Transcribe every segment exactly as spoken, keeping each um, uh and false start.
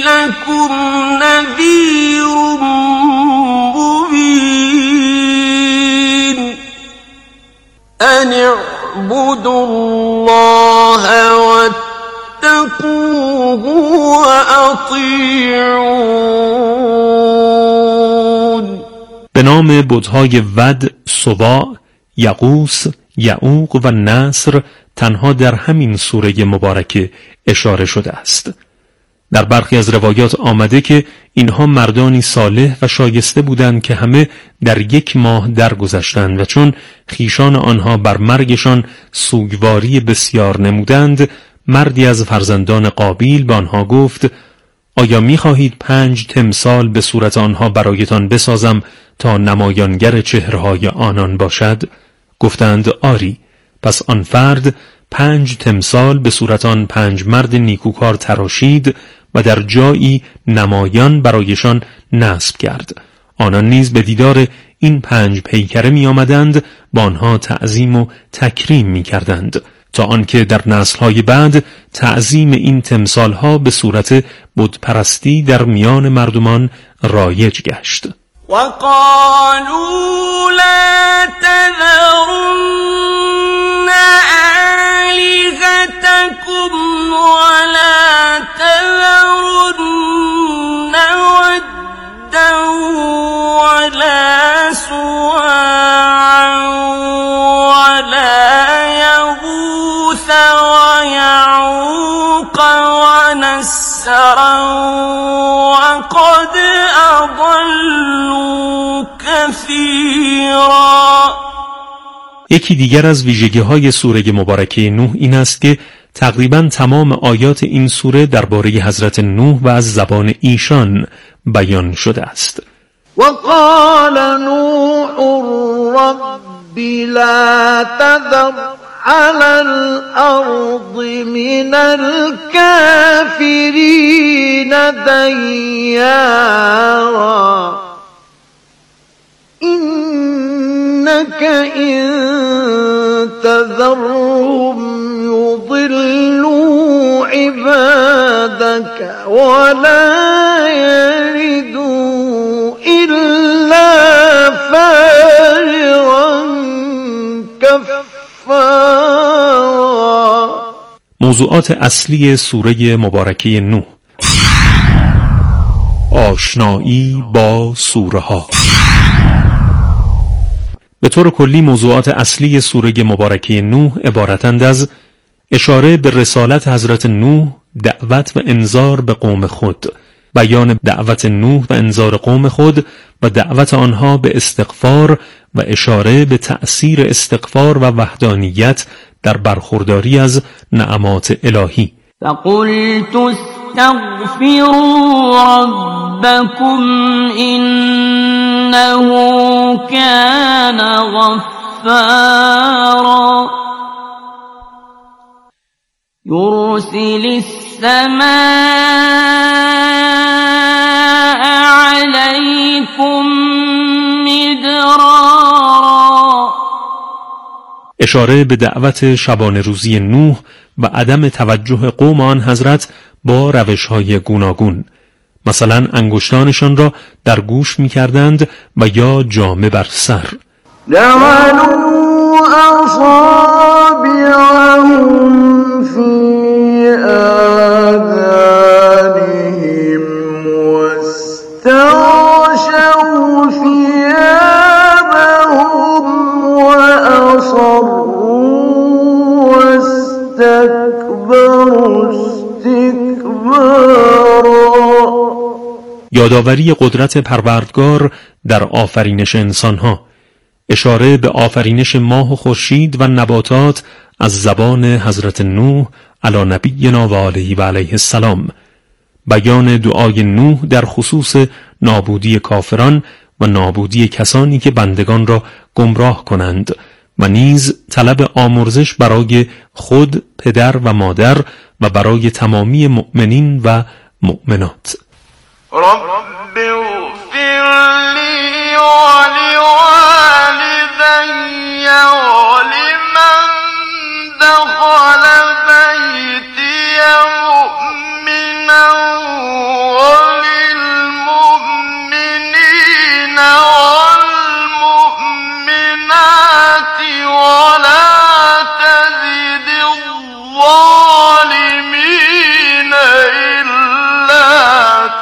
لكم نذير مبين أن اعبدوا الله واتقوه وأطيعون. به نام بت‌های ود، سواع، یغوث، یعوق و نصر تنها در همین سوره مبارکه اشاره شده است. در برخی از روایات آمده که اینها مردانی صالح و شایسته بودند که همه در یک ماه درگذشتند و چون خیشان آنها بر مرگشان سوگواری بسیار نمودند، مردی از فرزندان قابیل به آنها گفت: آیا می‌خواهید پنج تمثال به صورت آنها برایتان بسازم تا نمایانگر چهره‌های آنان باشد؟ گفتند آری. پس آن فرد پنج تمثال به صورت آن پنج مرد نیکوکار تراشید و در جایی نمایان برایشان نصب کرد. آنان نیز به دیدار این پنج پیکره می آمدند، با آنها تعظیم و تکریم می کردند، تا آنکه در نسل‌های بعد تعظیم این تمثالها به صورت بتپرستی در میان مردمان رایج گشت. وقالوا لا تذرن آلهتكم ولا تذرن ودا ولا سواعا ولا يغوث ويعوق ونسرا وقد أضلوا كثيرا. یکی دیگر از ویژگی‌های سوره مبارکه نوح این است که تقریباً تمام آیات این سوره درباره حضرت نوح و از زبان ایشان بیان شده است. وقال نوح رب لا تذر على الأرض من الكافرين ديارا إنك إن تذرهم يضلوا عبادك ولا يلدوا إلا فاجرا كفارا. موضوعات اصلی سوره مبارکه نوح: آشنایی با سوره ها. به طور کلی موضوعات اصلی سوره مبارکه نوح عبارتند از اشاره به رسالت حضرت نوح، دعوت و انذار به قوم خود، بیان دعوت نوح و انذار قوم خود و دعوت آنها به استغفار و اشاره به تأثیر استغفار و وحدانیت در برخورداری از نعمات الهی. فقلت استغفروا ربكم إنه كان غفارا يرسل السماء عليكم مدرارا. اشاره به دعوت شبانه روزی نوح و عدم توجه قوم آن حضرت با روش‌های گوناگون، مثلا انگشتانشان را در گوش می‌کردند و یا جامه بر سر. جعلوا أصابعهم في آذانهم واستغشوا ثيابهم وأصروا واستكبروا استكبارا. یادآوری قدرت پروردگار در آفرینش انسانها، اشاره به آفرینش ماه و خورشید و نباتات از زبان حضرت نوح علی نبینا و آله و علیه السلام، بیان دعای نوح در خصوص نابودی کافران و نابودی کسانی که بندگان را گمراه کنند و نیز طلب آمرزش برای خود، پدر و مادر و برای تمامی مؤمنین و مؤمنات. رب اغفر لی ولوالدی ولمن دخل بیتی مؤمنا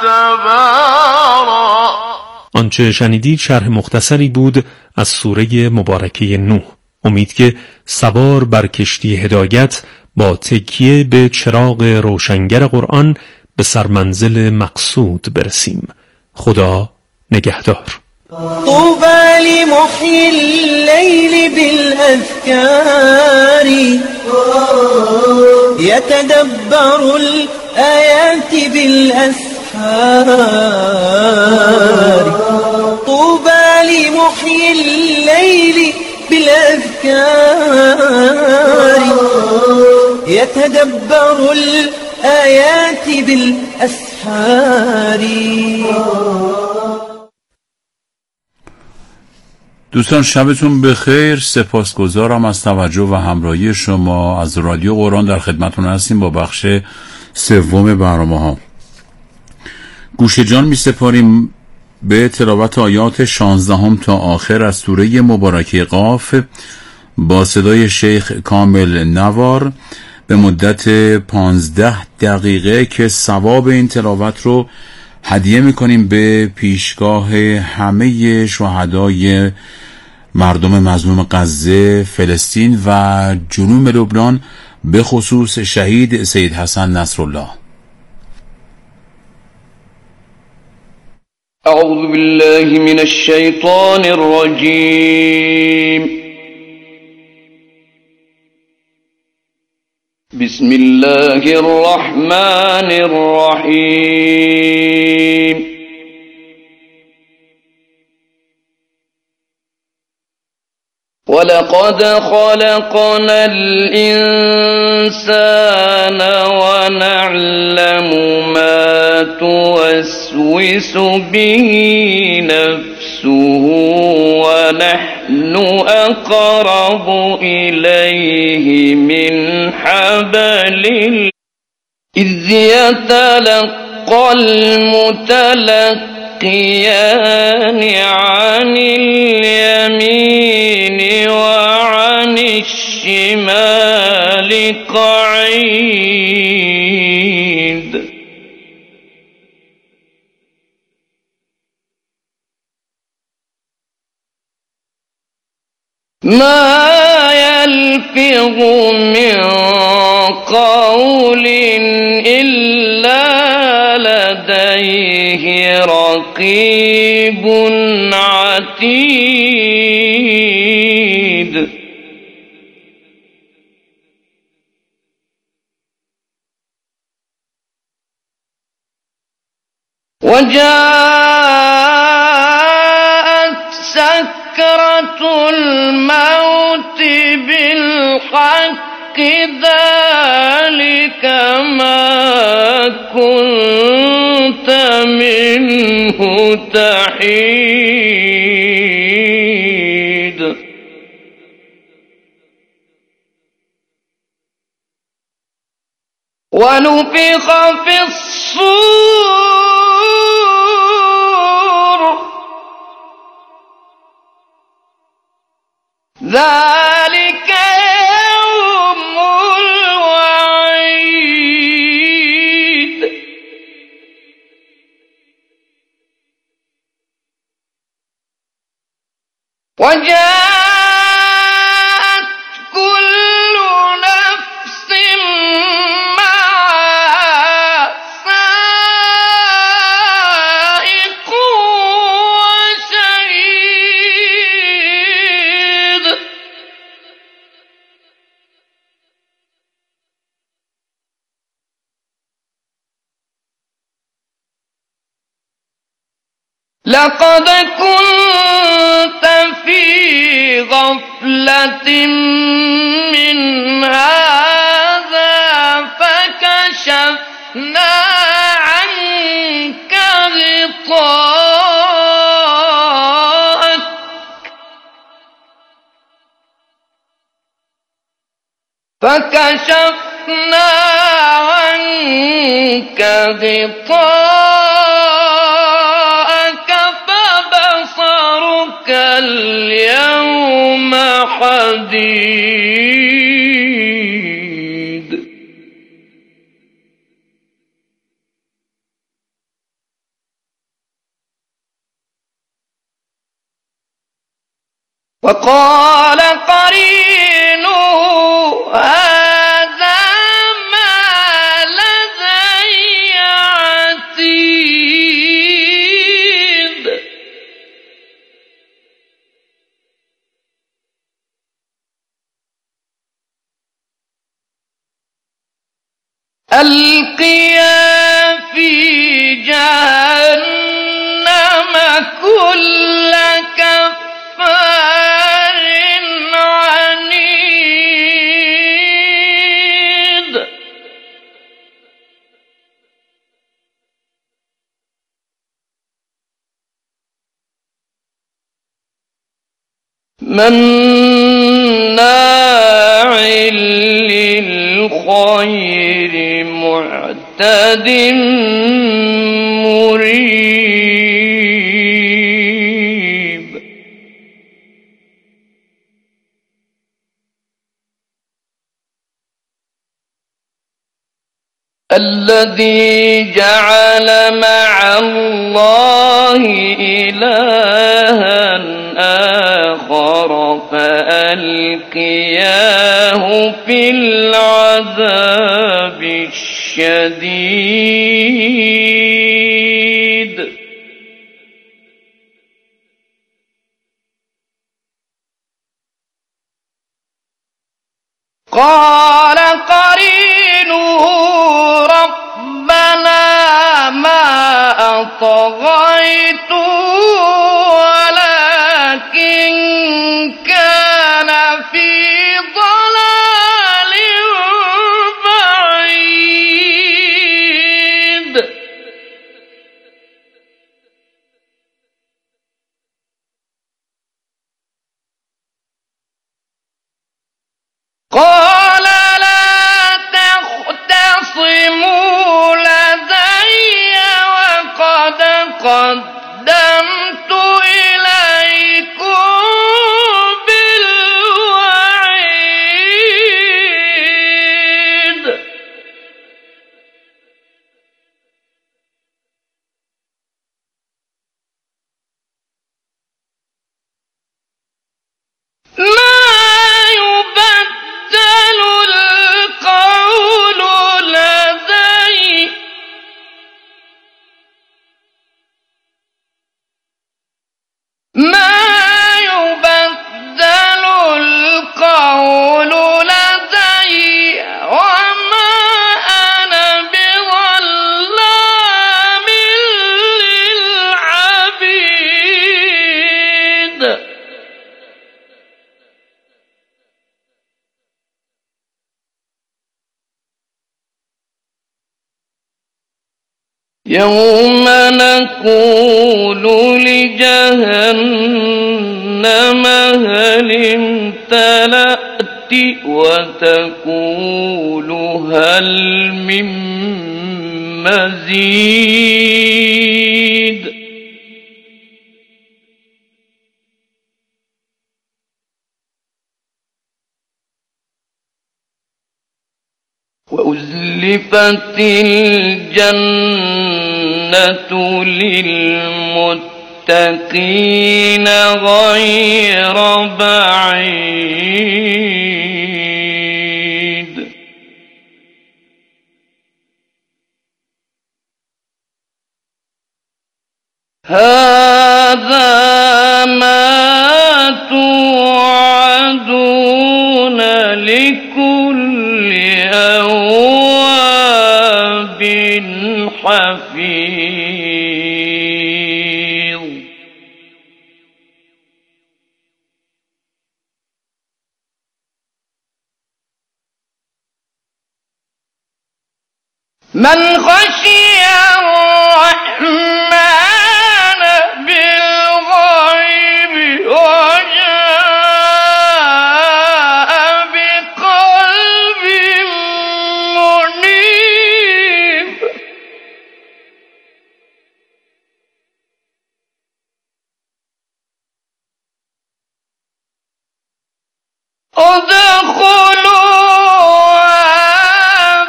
تبارا. آنچه شنیدید شرح مختصری بود از سوره مبارکه نوح. امید که سوار بر کشتی هدایت با تکیه به چراغ روشنگر قرآن به سرمنزل مقصود برسیم. خدا نگهدار. طوبى لمحيي الليل بالأذكار يتدبر الآيات بالأسحار. طوبى لمحيي الليل بالأذكار يتدبر الآيات بالأسحار. دوستان شبتون بخیر. سپاسگزارم از توجه و همراهی شما. از رادیو قرآن در خدمتتون هستیم با بخش سوم برنامه‌ها. گوش جان می سپاریم به تلاوت آیات شانزدهم تا آخر از سوره مبارکه قاف با صدای شیخ کامل نوار به مدت پانزده دقیقه که ثواب این تلاوت رو هدیه میکنیم به پیشگاه همه شهدای مردم مظلوم غزه، فلسطین و جنوب لبنان، به خصوص شهید سید حسن نصرالله. اعوذ بالله من الشیطان الرجیم. بسم الله الرحمن الرحیم. ولقد خلقنا الإنسان ونعلم ما توسوس به نفسه ونحن أقرب إليه من حبل إذ يتلقى المتلقيان عن اليمين وعن الشمال قعيد. ما يلفظ من قول إلا لديه رقيب عتيد. وجاءت سكرة الموت بالحق ذلك ما كنت منه تحيد. ونفخ في الصور ذلك يوم الوعيد. وجاءت كل نفس معها سائق وشهيد. لقد كنت في غفلة من هذا فكشفنا عنك غطاءك فكشفنا عنك غطاءك فبصرك اليوم حديد. وقال قرينه هذا ما لدي عتيد ألقيا في جهنم كل كفار عنيد مناع للخير معتد مريب الذي جعل مع الله إلها آخر فألقياه في العذاب الشديد قال قرينه ربنا ما أطغيته ولكن كان في ضلال بعيد قال لا تختصموا لدي وقد قدمت إليكم بالوعيد ما يبدل القول لدي ما يبدل القول لدي وما أنا بظلام للعبيد يوم نقول لجهنم هل امتلأت وتقول هل من مزيد وأزلفت الجنة للمتقين غير بعيد هذا ما توعدون لكل أواب حفيظ من خشي الرحمن بالغيب وجاء بقلب منيب ادخلوها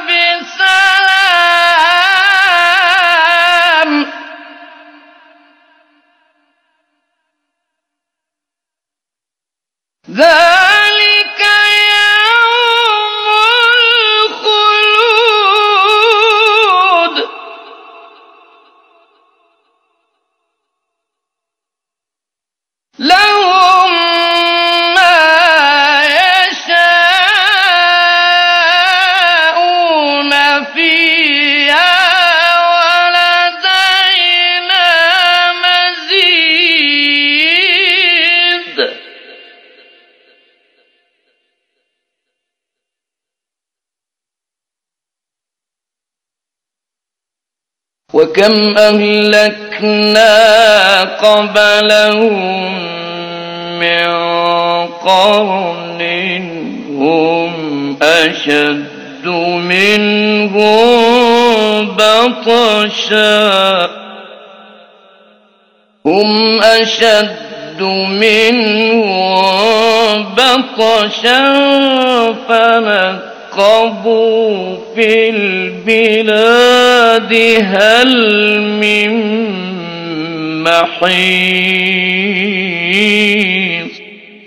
بسلام وكم أهلكنا قبلهم من قرن هم أشد منهم بطشا هم أشد منهم بطشا فنقبوا في البلاد هل من محيص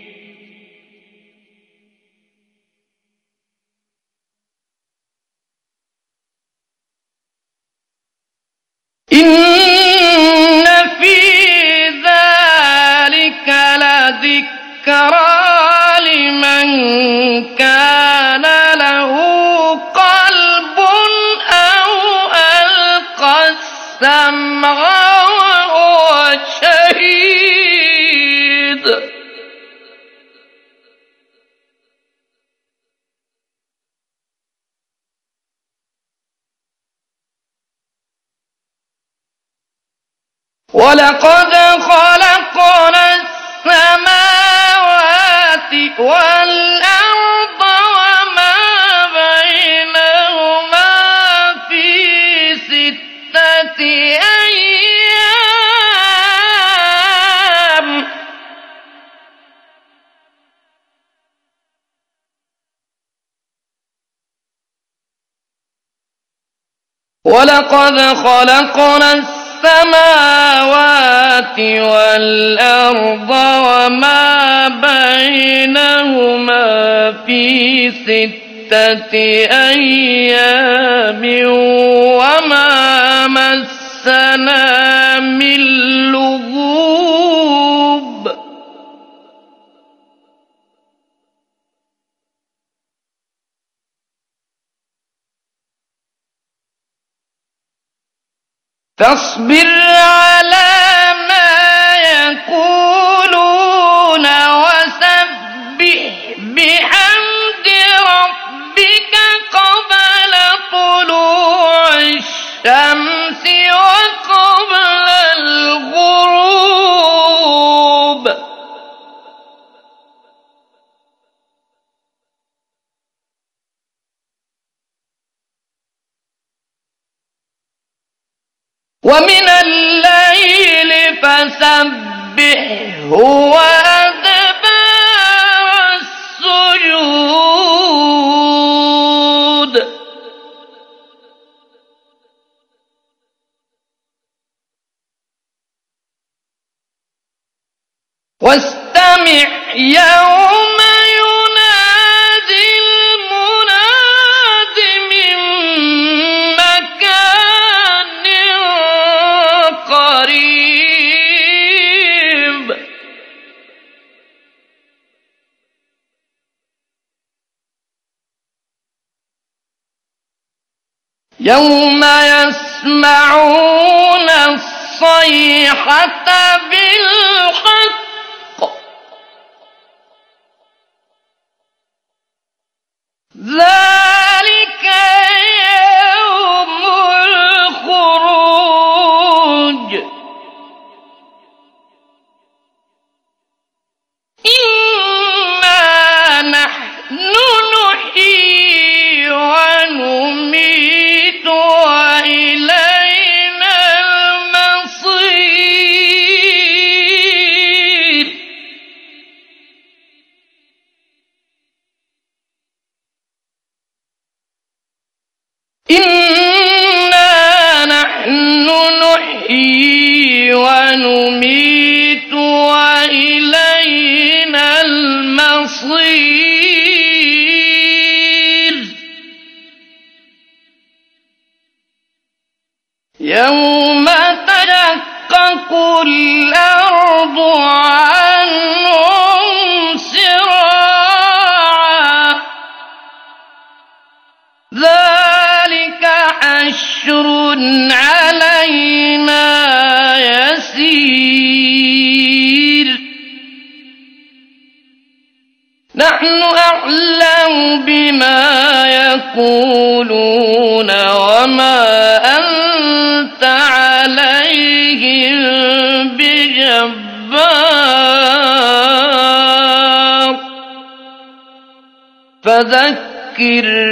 إن في ذلك لذكرى لمن كان له قلب أو ألقى السمع وهو شهيد ولقد خلقنا السماوات والأرض وما بينهما في ستة أيام ولقد خلقنا السماوات والأرض وما بينهما في ستة أيام وما مسنا من لغوب فاصبر على ما يقولون وسبح بحمد ربك قبل طلوع الشمس وقبل الغروب ومن الليل فسبحه وأدبار السجود واستمع يوم ينادي المناد من مكان قريب يوم يسمعون الصيحة بالحق ذلك يوم الخروج إنا نحن نحيي ونميت وإلينا المصير إنا نحن نحيي ونميت وإلينا المصير يوم تشقق الأرض عنهم سراعا ذلك حشر علينا يسير نحن أعلم بما يقولون وما أنت فذكر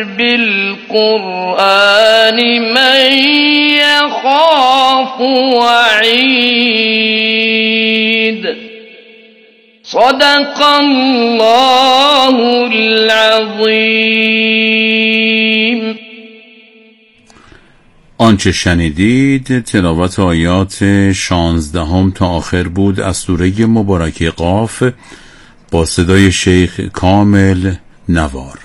بالقرآن من يخاف وعيد. صدق الله العظیم. آنچه شنیدید تلاوت آیات شانزدهم تا آخر بود از سوره مبارکه قاف با صدای شیخ کامل نوار.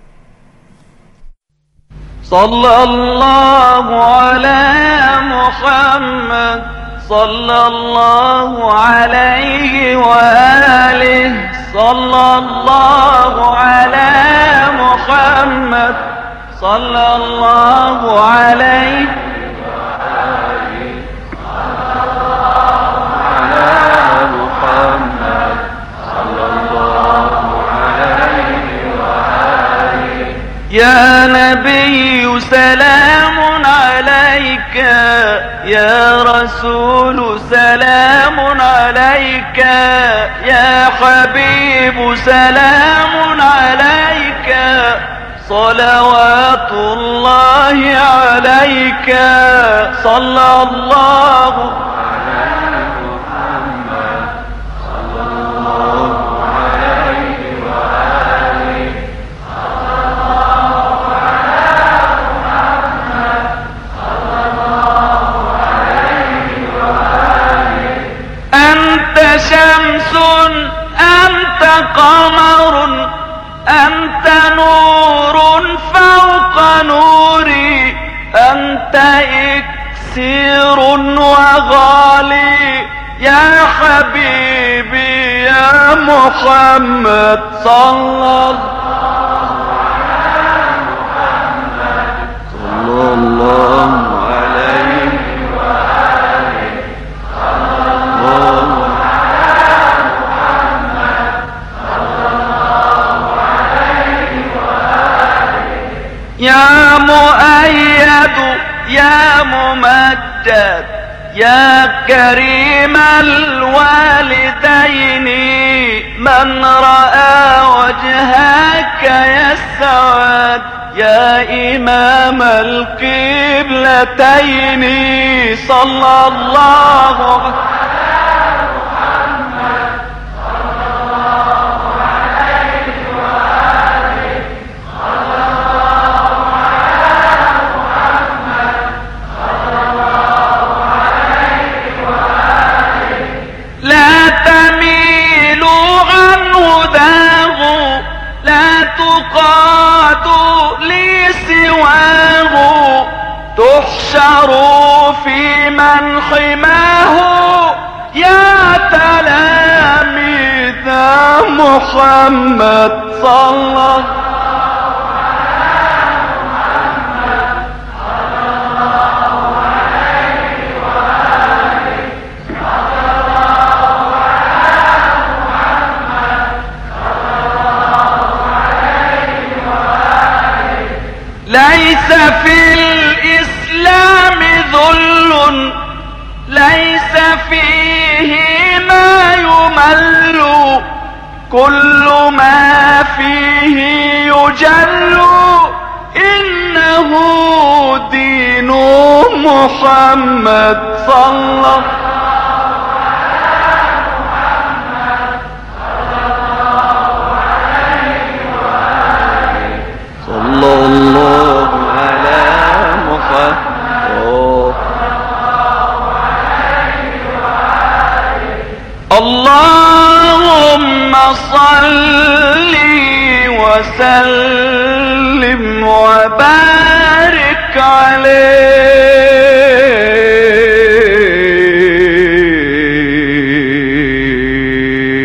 صلی الله علی محمد صلی الله علیه و آله. صلی الله علی محمد صلی الله علیه و آله. علی محمد صلی الله علیه و آله. یا نبی سلام عليك يا رسول سلام عليك يا حبيب سلام عليك صلوات الله عليك. صلى الله على محمد صلى الله عليه وآله. صلى الله على محمد صلى الله عليه وآله. أنت شمس أنت قمر أنت نور فوق نوري. أنت إكسير وغالي يا حبيبي يا محمد. صلى الله على محمد صلى الله عليه وآله. صلى الله على محمد صلى الله عليه وآله. يا مؤيد يا ممجد يا كريم الوالدين. من رأى وجهك يسعد يا إمام القبلتين. صلى الله على محمد صلى الله عليه وآله. صلى الله على محمد صلى الله عليه وآله. لا تميلوا عن هداه لا تقادوا لي سواه. تحشروا في من حماه يا تلاميذ محمد. صلى الله على محمد صلى الله عليه وآله. صلى الله على محمد صلى الله عليه وآله. ليس في الإسلام ذل ليس فيه ما يمل. كل ما فيه يجل إنه دين محمد. صلى الله على محمد صلى الله عليه وآله. صلى الله على محمد اللهم صل وسلم وبارك عليه.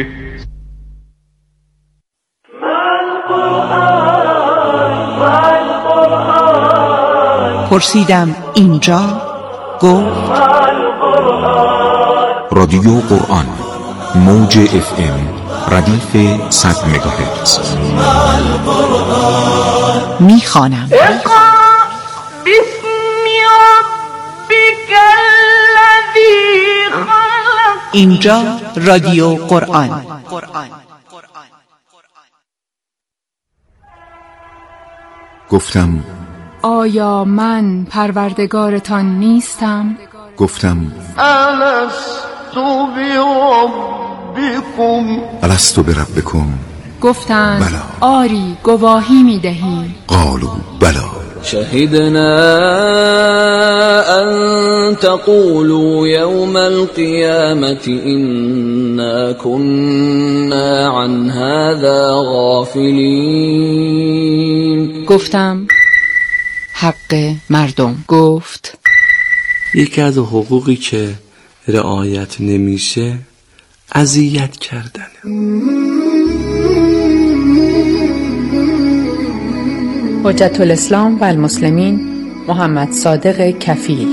پرسیدم اینجا گفت رادیو قرآن موج اف ام ردیف صد مگاهرتز. میخوانم اقرأ باسم ربك الذی خلق. اینجا رادیو قرآن. گفتم آیا من پروردگارتان نیستم؟ گفتم ألست بربكم الست بربکم گفتند بلا. آری گواهی می دهیم. قالوا بلا شهدنا أن تقولوا يوم القيامة إنا كنا عن هذا غافلين. گفتم حق مردم. گفت یکی از حقوقی که رعایت نمیشه اذیت کردنه. حجت الاسلام و المسلمین محمد صادق کفیل.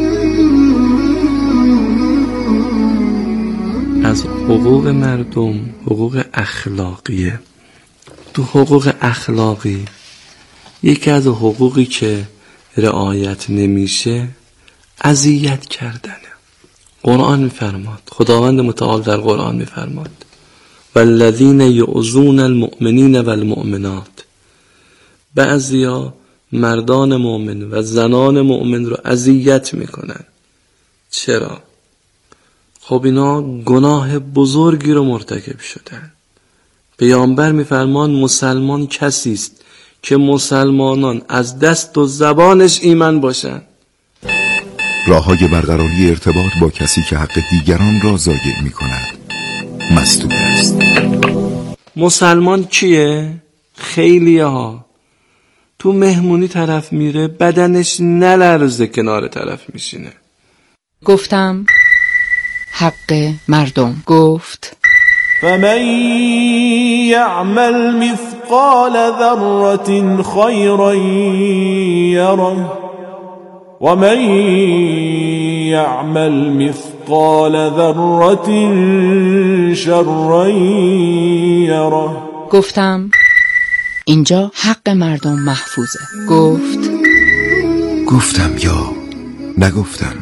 از حقوق مردم حقوق اخلاقیه. تو حقوق اخلاقی یکی از حقوقی که رعایت نمیشه اذیت کردنه. قرآن میفرماد، خداوند متعال در قرآن میفرماد والذین یؤذون المؤمنین والمؤمنات، بعضیا مردان مؤمن و زنان مؤمن رو اذیت میکنن. چرا؟ خب اینا گناه بزرگی رو مرتکب شدن. پیامبر میفرمان مسلمان کسی است که مسلمانان از دست و زبانش ایمن باشن. راههای برقراری ارتباط با کسی که حق دیگران را ضایع می‌کند مسدود است. مسلمان کیه؟ خیلیه ها تو مهمونی طرف میره بدنش نلرزه کنار طرف میشینه. گفتم حق مردم. گفت فمن يعمل مثقال ذرة خيرا يره ومن يعمل مثقال ذرة شرا يره. گفتم اینجا حق مردم محفوظه. گفت گفتم یا نگفتم.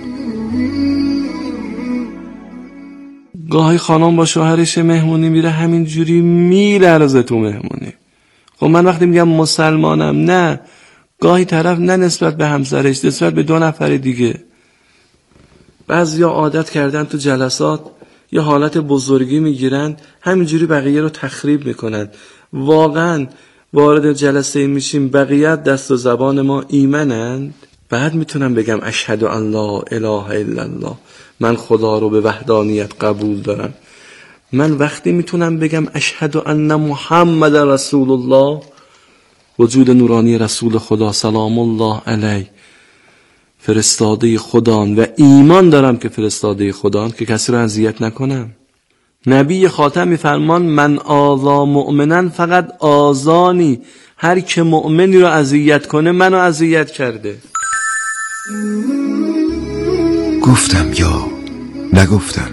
گاهی خانم با شوهرش مهمونی میره همین جوری میلرزه تو مهمونی. خب من وقتی میگم مسلمانم، نه، گاهی طرف نه نسبت به همسرش، نسبت به دو نفر دیگه. بعضیا عادت کردن تو جلسات یا حالت بزرگی میگیرن همینجوری بقیه رو تخریب میکنن. واقعا وارد جلسه میشیم بقیه دست و زبان ما ایمنند، بعد میتونم بگم اشهد ان لا اله الا الله، من خدا رو به وحدانیت قبول دارم. من وقتی میتونم بگم اشهد ان محمد رسول الله، وجود نورانی رسول خدا سلام الله علیه فرستاده خدان و ایمان دارم که فرستاده خدان، که کسی رو اذیت نکنم. نبی خاتم میفرمان من آذا مؤمنن فقط آذانی، هر که مؤمنی رو اذیت کنه منو اذیت کرده. گفتم یا نگفتم.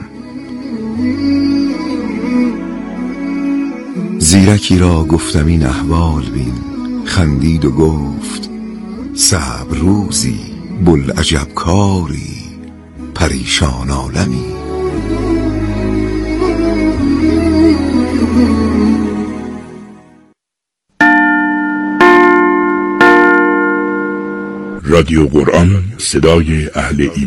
زیرکی را گفتم این احوال بین، خندید و گفت صبر روزی بلعجب کاری پریشان عالمی. رادیو قرآن، صدای اهل ایمان.